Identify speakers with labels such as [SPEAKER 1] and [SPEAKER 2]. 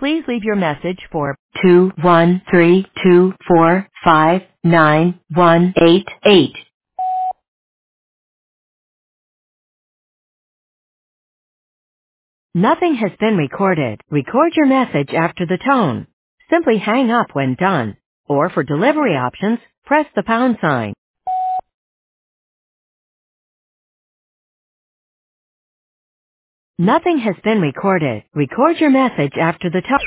[SPEAKER 1] Please leave your message for 21324599188. Nothing has been recorded. Record your message after the tone. Simply hang up when done. Or for delivery options, press the pound sign. Nothing has been recorded. Record your message after the tone.